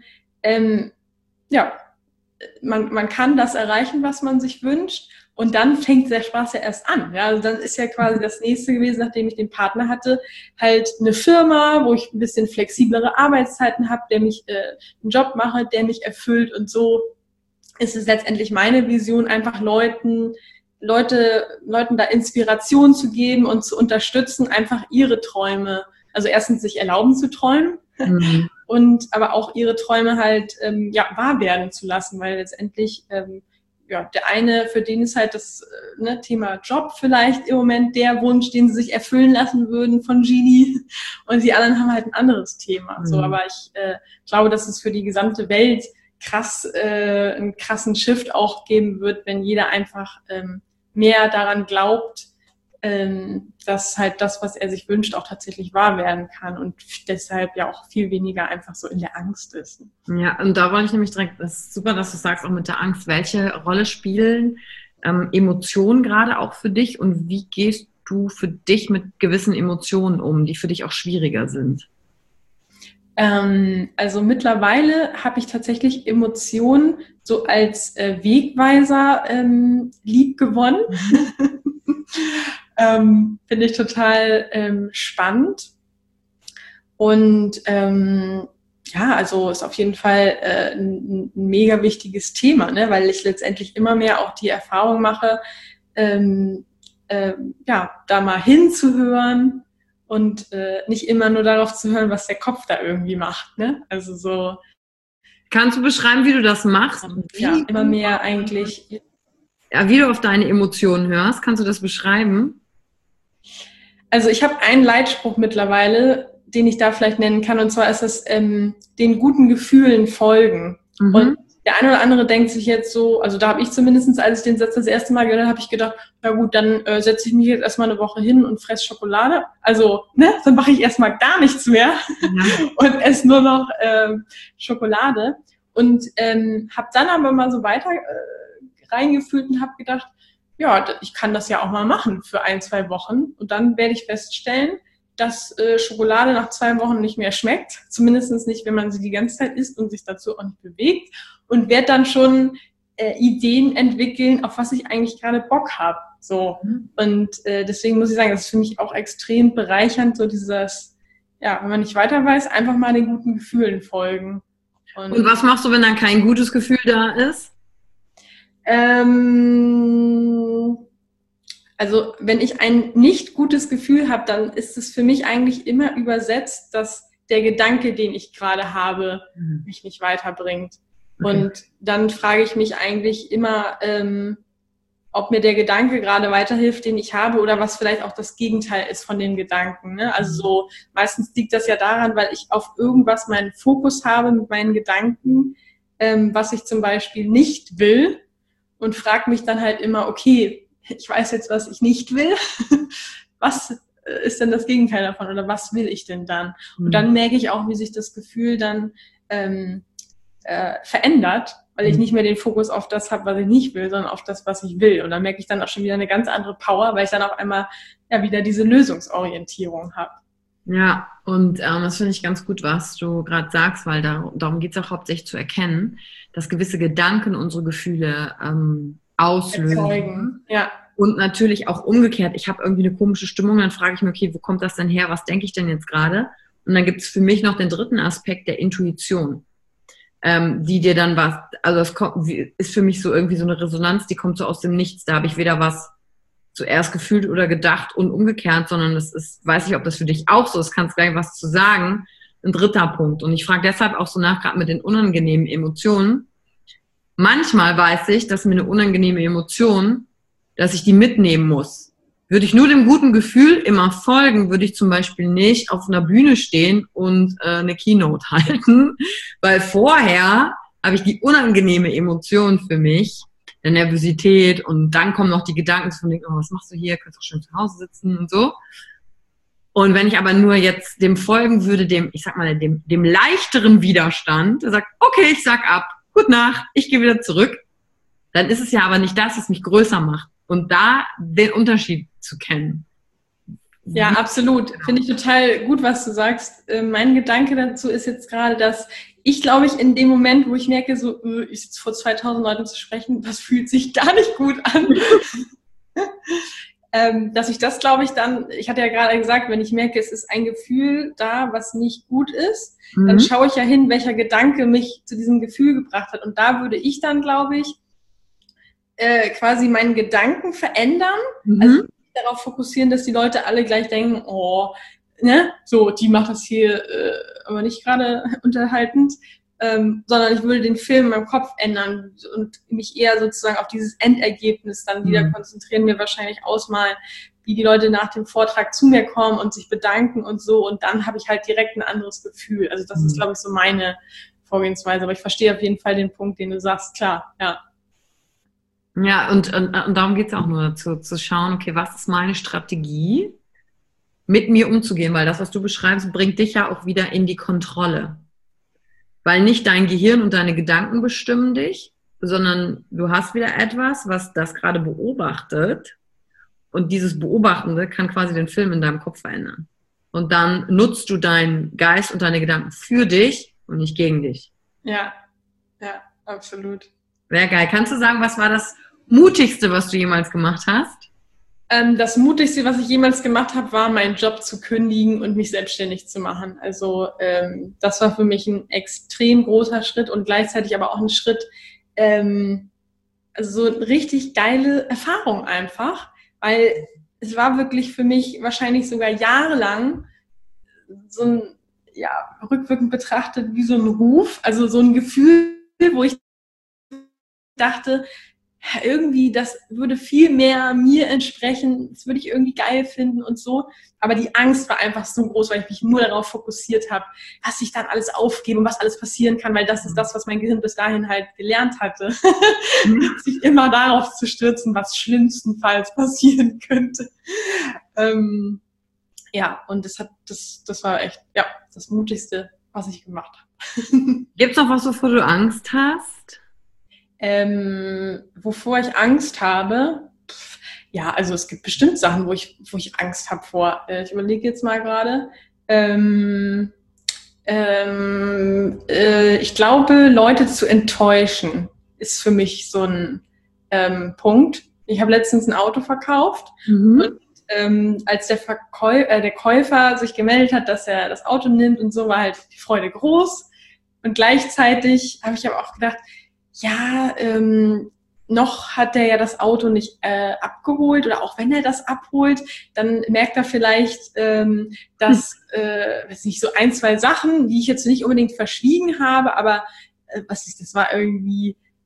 Speaker 2: man kann das erreichen, was man sich wünscht. Und dann fängt der Spaß ja erst an. Ja, also dann ist ja quasi das nächste gewesen, nachdem ich den Partner hatte, halt eine Firma, wo ich ein bisschen flexiblere Arbeitszeiten habe, der mich einen Job mache, der mich erfüllt. Und so ist es letztendlich meine Vision, einfach Leuten da Inspiration zu geben und zu unterstützen, einfach ihre Träume, also erstens sich erlauben zu träumen und aber auch ihre Träume halt wahr werden zu lassen, weil letztendlich der eine, für den ist halt das Thema Job vielleicht im Moment der Wunsch, den sie sich erfüllen lassen würden von Genie, und die anderen haben halt ein anderes Thema. So, aber ich glaube, dass es für die gesamte Welt einen krassen Shift auch geben wird, wenn jeder einfach mehr daran glaubt, dass halt das, was er sich wünscht, auch tatsächlich wahr werden kann und deshalb ja auch viel weniger einfach so in der Angst ist.
Speaker 1: Ja, und da wollte ich nämlich direkt, das ist super, dass du sagst, auch mit der Angst, welche Rolle spielen Emotionen gerade auch für dich und wie gehst du für dich mit gewissen Emotionen um, die für dich auch schwieriger sind?
Speaker 2: Also mittlerweile habe ich tatsächlich Emotionen so als Wegweiser lieb gewonnen. Finde ich total spannend. Und also ist auf jeden Fall ein mega wichtiges Thema, ne? Weil ich letztendlich immer mehr auch die Erfahrung mache, da mal hinzuhören und nicht immer nur darauf zu hören, was der Kopf da irgendwie macht, ne? Also so.
Speaker 1: Kannst du beschreiben, wie du das machst?
Speaker 2: Ja, immer mehr eigentlich.
Speaker 1: Ja, wie du auf deine Emotionen hörst, kannst du das beschreiben?
Speaker 2: Also ich habe einen Leitspruch mittlerweile, den ich da vielleicht nennen kann, und zwar ist das den guten Gefühlen folgen. Und der eine oder andere denkt sich jetzt so, also da habe ich zumindest, als ich den Satz das erste Mal gehört habe, habe ich gedacht, na gut, dann setze ich mich jetzt erstmal eine Woche hin und fresse Schokolade. Also, dann mache ich erstmal gar nichts mehr und esse nur noch Schokolade. Und habe dann aber mal so weiter reingefühlt und habe gedacht, ja, ich kann das ja auch mal machen für 1-2 Wochen. Und dann werde ich feststellen, dass Schokolade nach 2 Wochen nicht mehr schmeckt. Zumindest nicht, wenn man sie die ganze Zeit isst und sich dazu auch nicht bewegt. Und werde dann schon Ideen entwickeln, auf was ich eigentlich gerade Bock habe. So. Und deswegen muss ich sagen, das ist für mich auch extrem bereichernd, so dieses, wenn man nicht weiter weiß, einfach mal den guten Gefühlen folgen.
Speaker 1: Und was machst du, wenn dann kein gutes Gefühl da ist?
Speaker 2: Also wenn ich ein nicht gutes Gefühl habe, dann ist es für mich eigentlich immer übersetzt, dass der Gedanke, den ich gerade habe, mich nicht weiterbringt. Okay. Und dann frage ich mich eigentlich immer, ob mir der Gedanke gerade weiterhilft, den ich habe, oder was vielleicht auch das Gegenteil ist von den Gedanken. Ne? Also so, meistens liegt das ja daran, weil ich auf irgendwas meinen Fokus habe mit meinen Gedanken, was ich zum Beispiel nicht will, und frage mich dann halt immer, okay, ich weiß jetzt, was ich nicht will. Was ist denn das Gegenteil davon, oder was will ich denn dann? Und dann merke ich auch, wie sich das Gefühl dann verändert, weil ich nicht mehr den Fokus auf das habe, was ich nicht will, sondern auf das, was ich will. Und dann merke ich dann auch schon wieder eine ganz andere Power, weil ich dann auf einmal ja wieder diese Lösungsorientierung habe.
Speaker 1: Ja, und das finde ich ganz gut, was du gerade sagst, weil darum geht es auch hauptsächlich zu erkennen, dass gewisse Gedanken unsere Gefühle auslösen.
Speaker 2: Erzeugen. Ja.
Speaker 1: Und natürlich auch umgekehrt, ich habe irgendwie eine komische Stimmung, dann frage ich mich, okay, wo kommt das denn her, was denke ich denn jetzt gerade? Und dann gibt es für mich noch den dritten Aspekt der Intuition, die dir dann was, also das kommt, ist für mich so irgendwie so eine Resonanz, die kommt so aus dem Nichts, da habe ich weder was zuerst gefühlt oder gedacht und umgekehrt, sondern das ist, weiß ich, ob das für dich auch so ist, kannst gleich was zu sagen. Ein dritter Punkt. Und ich frage deshalb auch so nach, gerade mit den unangenehmen Emotionen. Manchmal weiß ich, dass mir eine unangenehme Emotion, dass ich die mitnehmen muss. Würde ich nur dem guten Gefühl immer folgen, würde ich zum Beispiel nicht auf einer Bühne stehen und eine Keynote halten, weil vorher habe ich die unangenehme Emotion für mich, der Nervosität, und dann kommen noch die Gedanken von, oh, was machst du hier, kannst doch schön zu Hause sitzen und so. Und wenn ich aber nur jetzt dem folgen würde, dem leichteren Widerstand, der sagt, okay, ich sag ab, gut Nacht, ich gehe wieder zurück, dann ist es ja aber nicht das, was mich größer macht. Und da den Unterschied zu kennen.
Speaker 2: Ja, absolut. Finde ich total gut, was du sagst. Mein Gedanke dazu ist jetzt gerade, dass ich, glaube ich, in dem Moment, wo ich merke, so, ich sitze vor 2000 Leuten zu sprechen, das fühlt sich gar nicht gut an. Dass ich das, glaube ich, dann, ich hatte ja gerade gesagt, wenn ich merke, es ist ein Gefühl da, was nicht gut ist, dann schaue ich ja hin, welcher Gedanke mich zu diesem Gefühl gebracht hat. Und da würde ich dann, glaube ich, quasi meinen Gedanken verändern, also darauf fokussieren, dass die Leute alle gleich denken, oh, ne, so, die macht das hier aber nicht gerade unterhaltend, sondern ich würde den Film in meinem Kopf ändern und mich eher sozusagen auf dieses Endergebnis dann wieder konzentrieren, mir wahrscheinlich ausmalen, wie die Leute nach dem Vortrag zu mir kommen und sich bedanken und so, und dann habe ich halt direkt ein anderes Gefühl. Also das ist, glaube ich, so meine Vorgehensweise, aber ich verstehe auf jeden Fall den Punkt, den du sagst, klar, ja.
Speaker 1: Ja, und darum geht es auch nur dazu, zu schauen, okay, was ist meine Strategie, mit mir umzugehen, weil das, was du beschreibst, bringt dich ja auch wieder in die Kontrolle. Weil nicht dein Gehirn und deine Gedanken bestimmen dich, sondern du hast wieder etwas, was das gerade beobachtet, und dieses Beobachtende kann quasi den Film in deinem Kopf verändern. Und dann nutzt du deinen Geist und deine Gedanken für dich und nicht gegen dich.
Speaker 2: Ja, absolut.
Speaker 1: Sehr geil. Kannst du sagen, was war das Mutigste, was du jemals gemacht hast?
Speaker 2: Das Mutigste, was ich jemals gemacht habe, war, meinen Job zu kündigen und mich selbstständig zu machen. Also das war für mich ein extrem großer Schritt und gleichzeitig aber auch ein Schritt, also so eine richtig geile Erfahrung einfach, weil es war wirklich für mich wahrscheinlich sogar jahrelang so ein, ja, rückwirkend betrachtet wie so ein Ruf, also so ein Gefühl, wo ich dachte, irgendwie, das würde viel mehr mir entsprechen, das würde ich irgendwie geil finden und so. Aber die Angst war einfach so groß, weil ich mich nur darauf fokussiert habe, was ich dann alles aufgebe und was alles passieren kann, weil das ist das, was mein Gehirn bis dahin halt gelernt hatte. Sich immer darauf zu stürzen, was schlimmstenfalls passieren könnte. Ja, und das war echt, ja, das Mutigste, was ich gemacht habe.
Speaker 1: Gibt's noch was, wovor du Angst hast?
Speaker 2: Wovor ich Angst habe, ja, also es gibt bestimmt Sachen, wo ich Angst habe vor. Ich überlege jetzt mal gerade. Ich glaube, Leute zu enttäuschen, ist für mich so ein Punkt. Ich habe letztens ein Auto verkauft und als der Käufer sich gemeldet hat, dass er das Auto nimmt und so, war halt die Freude groß. Und gleichzeitig habe ich aber auch gedacht, ja, noch hat er ja das Auto nicht abgeholt, oder auch wenn er das abholt, dann merkt er vielleicht, dass, weiß nicht, so ein, zwei Sachen, die ich jetzt nicht unbedingt verschwiegen habe, aber das war irgendwie,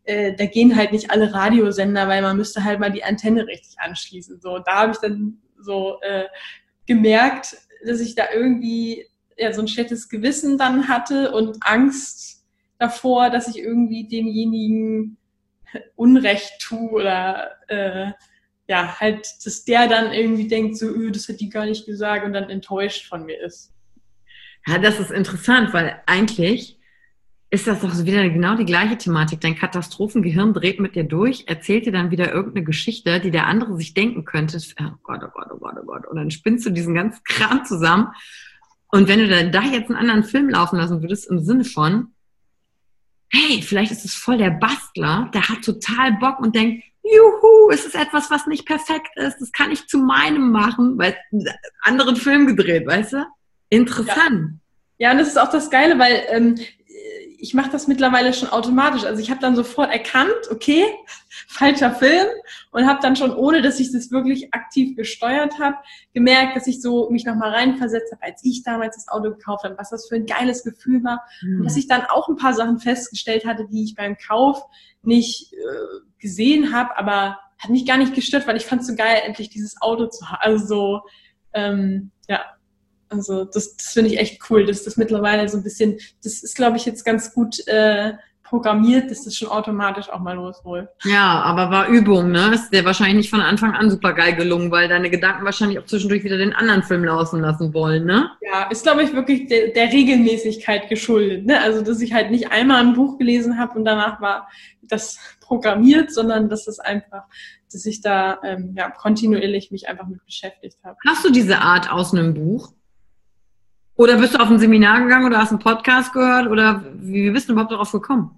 Speaker 2: da gehen halt nicht alle Radiosender, weil man müsste halt mal die Antenne richtig anschließen. So, da habe ich dann so gemerkt, dass ich da irgendwie ja so ein schlechtes Gewissen dann hatte und Angst davor, dass ich irgendwie demjenigen Unrecht tue oder ja, halt, dass der dann irgendwie denkt, so, das hat die gar nicht gesagt und dann enttäuscht von mir ist.
Speaker 1: Ja, das ist interessant, weil eigentlich ist das doch wieder genau die gleiche Thematik. Dein Katastrophengehirn dreht mit dir durch, erzählt dir dann wieder irgendeine Geschichte, die der andere sich denken könnte. Oh Gott, oh Gott, oh Gott, oh Gott. Und dann spinnst du diesen ganzen Kram zusammen. Und wenn du dann da jetzt einen anderen Film laufen lassen würdest, im Sinne von, hey, vielleicht ist es voll der Bastler, der hat total Bock und denkt, juhu, es ist etwas, was nicht perfekt ist, das kann ich zu meinem machen, weil anderen Film gedreht, weißt du? Interessant.
Speaker 2: Ja, und das ist auch das Geile, weil ich mache das mittlerweile schon automatisch. Also ich habe dann sofort erkannt, okay, falscher Film und habe dann schon, ohne dass ich das wirklich aktiv gesteuert habe, gemerkt, dass ich so mich nochmal reinversetzt habe, als ich damals das Auto gekauft habe, was das für ein geiles Gefühl war. Und dass ich dann auch ein paar Sachen festgestellt hatte, die ich beim Kauf nicht gesehen habe, aber hat mich gar nicht gestört, weil ich fand es so geil, endlich dieses Auto zu haben. Also so, ja. Also das finde ich echt cool, dass das mittlerweile so ein bisschen, das ist, glaube ich, jetzt ganz gut programmiert, dass das schon automatisch auch mal losholt.
Speaker 1: Ja, aber war Übung, ne? Ist dir wahrscheinlich nicht von Anfang an super geil gelungen, weil deine Gedanken wahrscheinlich auch zwischendurch wieder den anderen Film laufen lassen wollen, ne?
Speaker 2: Ja, ist, glaube ich, wirklich der Regelmäßigkeit geschuldet, ne? Also, dass ich halt nicht einmal ein Buch gelesen habe und danach war das programmiert, sondern dass es einfach, dass ich da ja, kontinuierlich mich einfach mit beschäftigt habe.
Speaker 1: Hast du diese Art aus einem Buch? Oder bist du auf ein Seminar gegangen oder hast einen Podcast gehört? Oder wie bist du überhaupt darauf gekommen?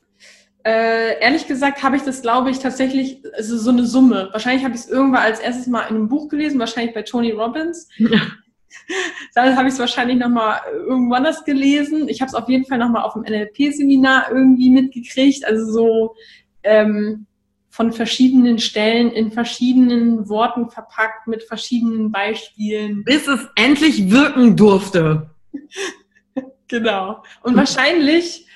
Speaker 2: Ehrlich gesagt habe ich das, glaube ich, tatsächlich, also so eine Summe. Wahrscheinlich habe ich es irgendwann als erstes mal in einem Buch gelesen, wahrscheinlich bei Tony Robbins. Ja. Dann habe ich es wahrscheinlich nochmal irgendwo anders gelesen. Ich habe es auf jeden Fall nochmal auf dem NLP-Seminar irgendwie mitgekriegt. Also so von verschiedenen Stellen in verschiedenen Worten verpackt mit verschiedenen Beispielen.
Speaker 1: Bis es endlich wirken durfte.
Speaker 2: Genau. Und wahrscheinlich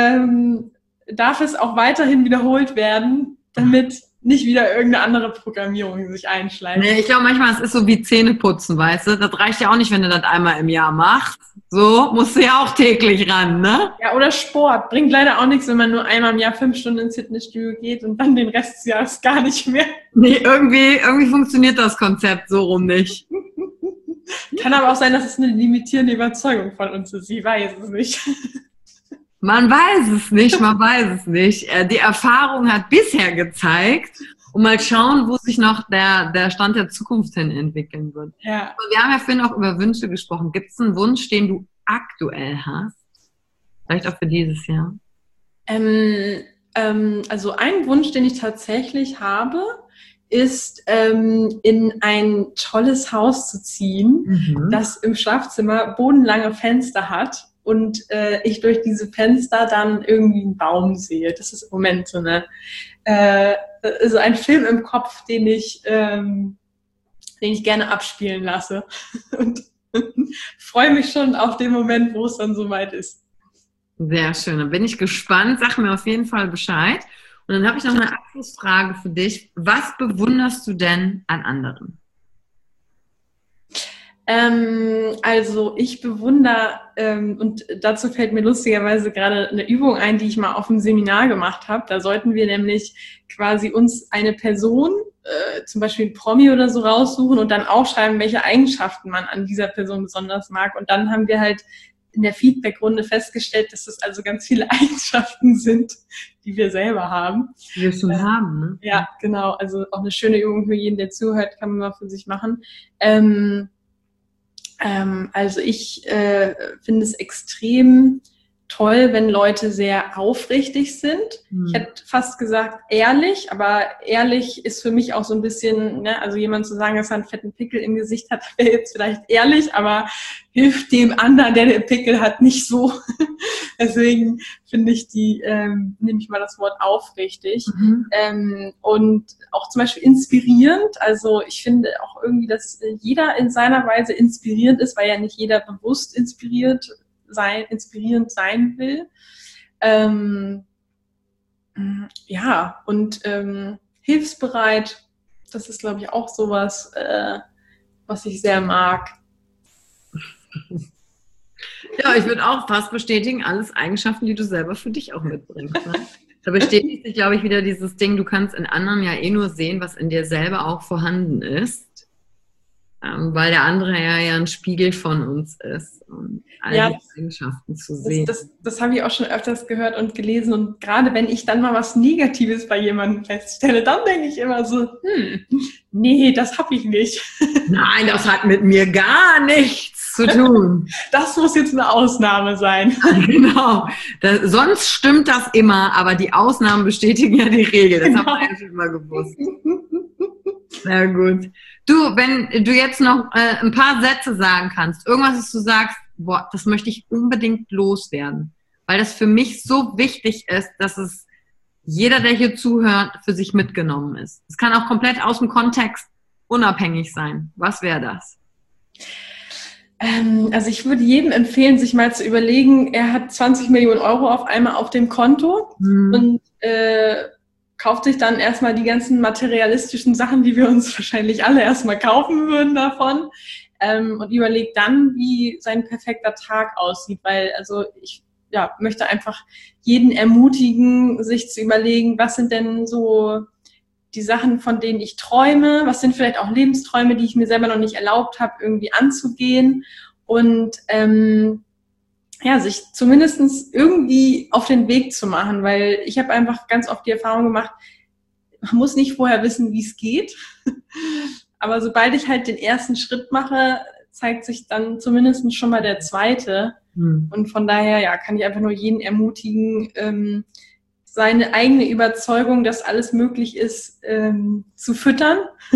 Speaker 2: darf es auch weiterhin wiederholt werden, damit nicht wieder irgendeine andere Programmierung sich einschleicht.
Speaker 1: Nee, ich glaube manchmal, es ist so wie Zähneputzen, weißt du? Das reicht ja auch nicht, wenn du das einmal im Jahr machst. So, musst du ja auch täglich ran, ne?
Speaker 2: Ja, oder Sport. Bringt leider auch nichts, wenn man nur einmal im Jahr 5 Stunden ins Fitnessstudio geht und dann den Rest des Jahres gar nicht mehr.
Speaker 1: Nee, irgendwie funktioniert das Konzept so rum nicht.
Speaker 2: Kann aber auch sein, dass es eine limitierende Überzeugung von uns ist. Ich weiß es nicht.
Speaker 1: Man weiß es nicht, man weiß es nicht. Die Erfahrung hat bisher gezeigt und mal schauen, wo sich noch der Stand der Zukunft hin entwickeln wird.
Speaker 2: Ja.
Speaker 1: Wir haben ja vorhin auch über Wünsche gesprochen. Gibt es einen Wunsch, den du aktuell hast? Vielleicht auch für dieses Jahr?
Speaker 2: Also ein Wunsch, den ich tatsächlich habe, ist in ein tolles Haus zu ziehen, das im Schlafzimmer bodenlange Fenster hat. Und ich durch diese Fenster dann irgendwie einen Baum sehe. Das ist im Moment so so ein Film im Kopf, den ich gerne abspielen lasse. Und freue mich schon auf den Moment, wo es dann soweit ist.
Speaker 1: Sehr schön. Dann bin ich gespannt. Sag mir auf jeden Fall Bescheid. Und dann habe ich noch eine Abschlussfrage für dich. Was bewunderst du denn an anderen?
Speaker 2: Also ich bewundere, und dazu fällt mir lustigerweise gerade eine Übung ein, die ich mal auf dem Seminar gemacht habe. Da sollten wir nämlich quasi uns eine Person, zum Beispiel ein Promi oder so, raussuchen und dann aufschreiben, welche Eigenschaften man an dieser Person besonders mag. Und dann haben wir halt in der Feedback-Runde festgestellt, dass das also ganz viele Eigenschaften sind, die wir selber haben.
Speaker 1: Die wir schon haben, ne?
Speaker 2: Ja, genau. Also auch eine schöne Übung für jeden, der zuhört, kann man mal für sich machen. Also ich finde es extrem toll, wenn Leute sehr aufrichtig sind. Ich hätte fast gesagt ehrlich, aber ehrlich ist für mich auch so ein bisschen, ne, also jemand zu sagen, dass er einen fetten Pickel im Gesicht hat, wäre jetzt vielleicht ehrlich, aber hilft dem anderen, der den Pickel hat, nicht so. Deswegen finde ich nehme ich mal das Wort aufrichtig. Und auch zum Beispiel inspirierend. Also ich finde auch irgendwie, dass jeder in seiner Weise inspirierend ist, weil ja nicht jeder bewusst inspirierend sein will. Ja, und hilfsbereit, das ist, glaube ich, auch sowas, was ich sehr mag.
Speaker 1: Ja, ich würde auch fast bestätigen, alles Eigenschaften, die du selber für dich auch mitbringst. Ne? Da bestätigt sich, glaube ich, wieder dieses Ding, du kannst in anderen ja nur sehen, was in dir selber auch vorhanden ist. Weil der andere ja ein Spiegel von uns ist und all die Eigenschaften zu sehen.
Speaker 2: Das habe ich auch schon öfters gehört und gelesen, und gerade wenn ich dann mal was Negatives bei jemandem feststelle, dann denke ich immer so, nee, das habe ich nicht.
Speaker 1: Nein, das hat mit mir gar nichts zu tun.
Speaker 2: Das muss jetzt eine Ausnahme sein.
Speaker 1: Genau, sonst stimmt das immer, aber die Ausnahmen bestätigen ja die Regel, das haben wir ja schon mal gewusst. Sehr gut. Du, wenn du jetzt noch ein paar Sätze sagen kannst, irgendwas, was du sagst, boah, das möchte ich unbedingt loswerden, weil das für mich so wichtig ist, dass es jeder, der hier zuhört, für sich mitgenommen ist. Es kann auch komplett aus dem Kontext unabhängig sein. Was wäre das?
Speaker 2: Also ich würde jedem empfehlen, sich mal zu überlegen, er hat 20 Millionen Euro auf einmal auf dem Konto und kauft sich dann erstmal die ganzen materialistischen Sachen, die wir uns wahrscheinlich alle erstmal kaufen würden davon, und überlegt dann, wie sein perfekter Tag aussieht, weil also ich möchte einfach jeden ermutigen, sich zu überlegen, was sind denn so die Sachen, von denen ich träume, was sind vielleicht auch Lebensträume, die ich mir selber noch nicht erlaubt habe, irgendwie anzugehen, und sich zumindest irgendwie auf den Weg zu machen, weil ich habe einfach ganz oft die Erfahrung gemacht, man muss nicht vorher wissen, wie es geht, aber sobald ich halt den ersten Schritt mache, zeigt sich dann zumindest schon mal der zweite, und von daher kann ich einfach nur jeden ermutigen, seine eigene Überzeugung, dass alles möglich ist, zu füttern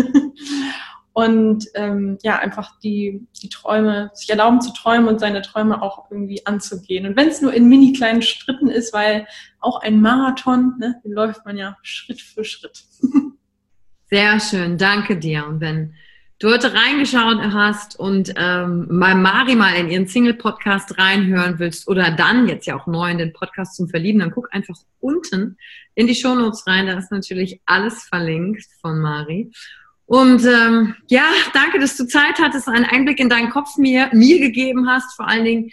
Speaker 2: und einfach die Träume, sich erlauben zu träumen und seine Träume auch irgendwie anzugehen. Und wenn es nur in mini kleinen Schritten ist, weil auch ein Marathon, ne, den läuft man ja Schritt für Schritt.
Speaker 1: Sehr schön, danke dir. Und wenn du heute reingeschaut hast und bei Mari mal in ihren Single-Podcast reinhören willst oder dann jetzt ja auch neu in den Podcast zum Verlieben, dann guck einfach unten in die Shownotes rein, da ist natürlich alles verlinkt von Mari. Und danke, dass du Zeit hattest, einen Einblick in deinen Kopf mir gegeben hast, vor allen Dingen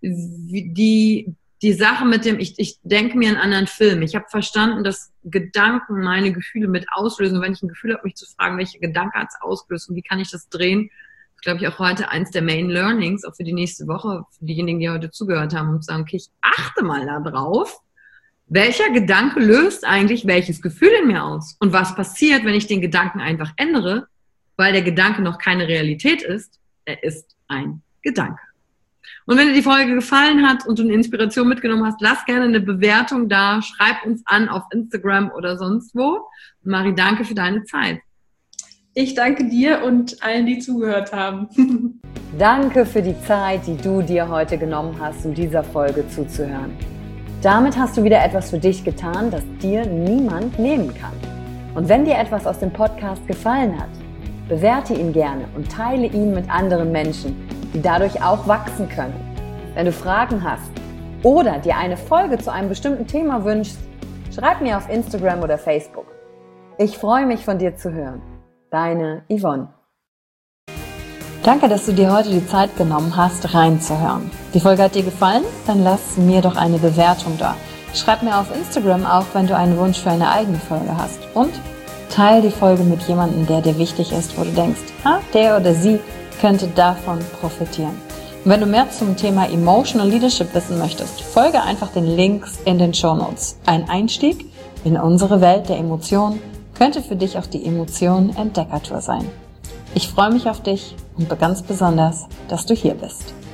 Speaker 1: die Sache mit dem, ich denke mir einen anderen Film. Ich habe verstanden, dass Gedanken meine Gefühle mit auslösen. Und wenn ich ein Gefühl habe, mich zu fragen, welche Gedanke hat es ausgelöst und wie kann ich das drehen, das ist, glaube ich, auch heute eins der Main Learnings, auch für die nächste Woche, für diejenigen, die heute zugehört haben, und zu sagen, okay, ich achte mal da drauf, welcher Gedanke löst eigentlich welches Gefühl in mir aus? Und was passiert, wenn ich den Gedanken einfach ändere, weil der Gedanke noch keine Realität ist? Er ist ein Gedanke. Und wenn dir die Folge gefallen hat und du eine Inspiration mitgenommen hast, lass gerne eine Bewertung da, schreib uns an auf Instagram oder sonst wo. Und Mari, danke für deine Zeit.
Speaker 2: Ich danke dir und allen, die zugehört haben.
Speaker 3: Danke für die Zeit, die du dir heute genommen hast, um dieser Folge zuzuhören. Damit hast du wieder etwas für dich getan, das dir niemand nehmen kann. Und wenn dir etwas aus dem Podcast gefallen hat, bewerte ihn gerne und teile ihn mit anderen Menschen, die dadurch auch wachsen können. Wenn du Fragen hast oder dir eine Folge zu einem bestimmten Thema wünschst, schreib mir auf Instagram oder Facebook. Ich freue mich, von dir zu hören. Deine Yvonne.
Speaker 1: Danke, dass du dir heute die Zeit genommen hast, reinzuhören. Die Folge hat dir gefallen? Dann lass mir doch eine Bewertung da. Schreib mir auf Instagram auch, wenn du einen Wunsch für eine eigene Folge hast. Und teile die Folge mit jemandem, der dir wichtig ist, wo du denkst, der oder sie könnte davon profitieren. Und wenn du mehr zum Thema Emotional Leadership wissen möchtest, folge einfach den Links in den Shownotes. Ein Einstieg in unsere Welt der Emotionen könnte für dich auch die Emotionen-Entdeckertour sein. Ich freue mich auf dich und ganz besonders, dass du hier bist.